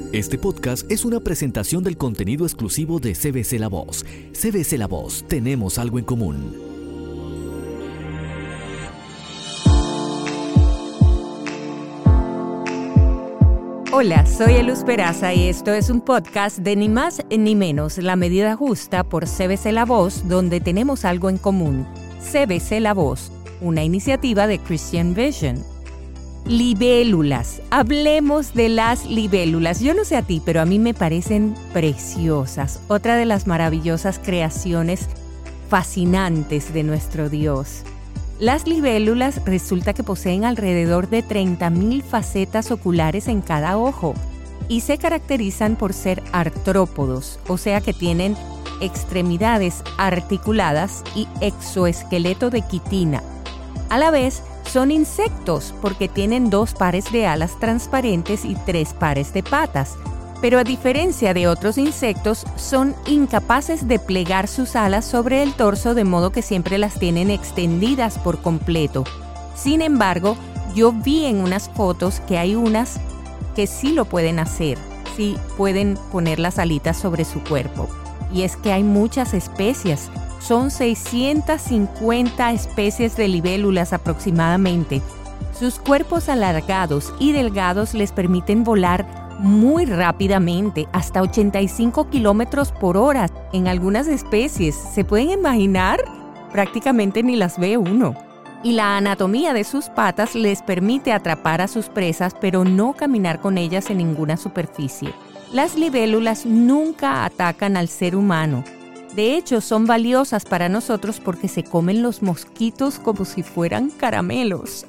Este podcast es una presentación del contenido exclusivo de CBC La Voz. CBC La Voz, tenemos algo en común. Hola, soy Eluz Peraza y esto es un podcast de Ni Más Ni Menos, la medida justa por CBC La Voz, donde tenemos algo en común. CBC La Voz, una iniciativa de Christian Vision. Libélulas. Hablemos de las libélulas. Yo no sé a ti, pero a mí me parecen preciosas. Otra de las maravillosas creaciones fascinantes de nuestro Dios. Las libélulas resulta que poseen alrededor de 30,000 facetas oculares en cada ojo y se caracterizan por ser artrópodos, o sea que tienen extremidades articuladas y exoesqueleto de quitina. A la vez, son insectos porque tienen 2 pares de alas transparentes y 3 pares de patas. Pero a diferencia de otros insectos, son incapaces de plegar sus alas sobre el torso de modo que siempre las tienen extendidas por completo. Sin embargo, yo vi en unas fotos que hay unas que sí lo pueden hacer, sí pueden poner las alitas sobre su cuerpo. Y es que hay muchas especies. Son 650 especies de libélulas aproximadamente. Sus cuerpos alargados y delgados les permiten volar muy rápidamente, hasta 85 kilómetros por hora. En algunas especies, ¿se pueden imaginar? Prácticamente ni las ve uno. Y la anatomía de sus patas les permite atrapar a sus presas, pero no caminar con ellas en ninguna superficie. Las libélulas nunca atacan al ser humano. De hecho, son valiosas para nosotros porque se comen los mosquitos como si fueran caramelos.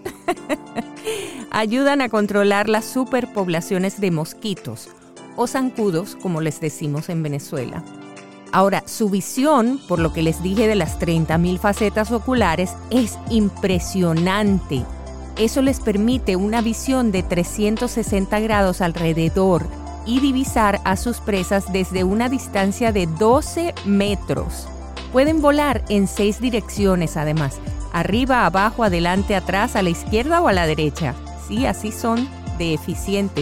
Ayudan a controlar las superpoblaciones de mosquitos, o zancudos, como les decimos en Venezuela. Ahora, su visión, por lo que les dije de las 30,000 facetas oculares, es impresionante. Eso les permite una visión de 360 grados alrededor y divisar a sus presas desde una distancia de 12 metros. Pueden volar en 6 direcciones además, arriba, abajo, adelante, atrás, a la izquierda o a la derecha. Sí, así son de eficientes.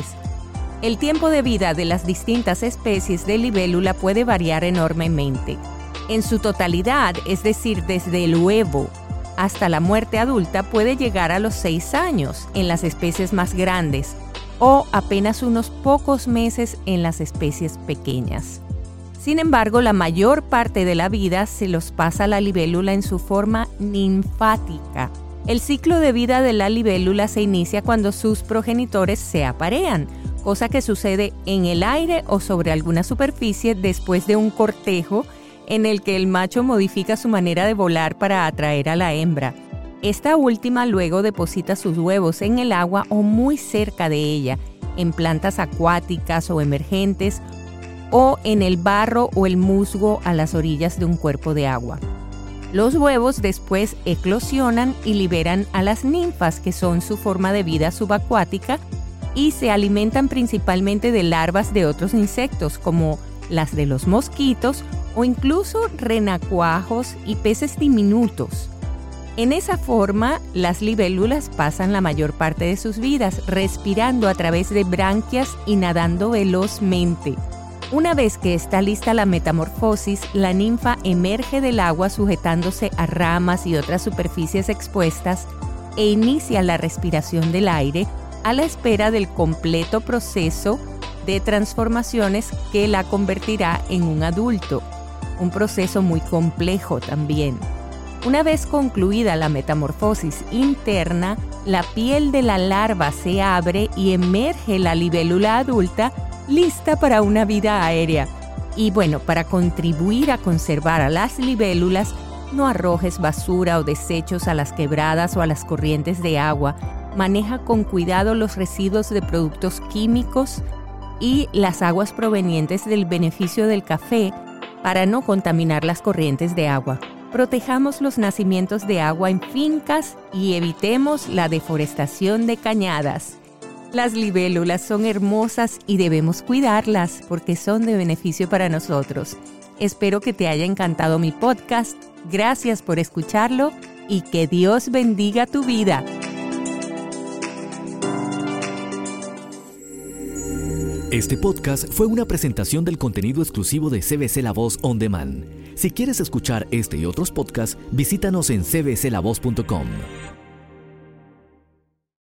El tiempo de vida de las distintas especies de libélula puede variar enormemente. En su totalidad, es decir, desde el huevo hasta la muerte adulta, puede llegar a los 6 años en las especies más grandes, o apenas unos pocos meses en las especies pequeñas. Sin embargo, la mayor parte de la vida se los pasa la libélula en su forma ninfática. El ciclo de vida de la libélula se inicia cuando sus progenitores se aparean, cosa que sucede en el aire o sobre alguna superficie después de un cortejo en el que el macho modifica su manera de volar para atraer a la hembra. Esta última luego deposita sus huevos en el agua o muy cerca de ella, en plantas acuáticas o emergentes, o en el barro o el musgo a las orillas de un cuerpo de agua. Los huevos después eclosionan y liberan a las ninfas, que son su forma de vida subacuática, y se alimentan principalmente de larvas de otros insectos, como las de los mosquitos o incluso renacuajos y peces diminutos. En esa forma, las libélulas pasan la mayor parte de sus vidas respirando a través de branquias y nadando velozmente. Una vez que está lista la metamorfosis, la ninfa emerge del agua sujetándose a ramas y otras superficies expuestas e inicia la respiración del aire a la espera del completo proceso de transformaciones que la convertirá en un adulto. Un proceso muy complejo también. Una vez concluida la metamorfosis interna, la piel de la larva se abre y emerge la libélula adulta, lista para una vida aérea. Y bueno, para contribuir a conservar a las libélulas, no arrojes basura o desechos a las quebradas o a las corrientes de agua. Maneja con cuidado los residuos de productos químicos y las aguas provenientes del beneficio del café para no contaminar las corrientes de agua. Protejamos los nacimientos de agua en fincas y evitemos la deforestación de cañadas. Las libélulas son hermosas y debemos cuidarlas porque son de beneficio para nosotros. Espero que te haya encantado mi podcast. Gracias por escucharlo y que Dios bendiga tu vida. Este podcast fue una presentación del contenido exclusivo de CBC La Voz On Demand. Si quieres escuchar este y otros podcasts, visítanos en cbclavoz.com.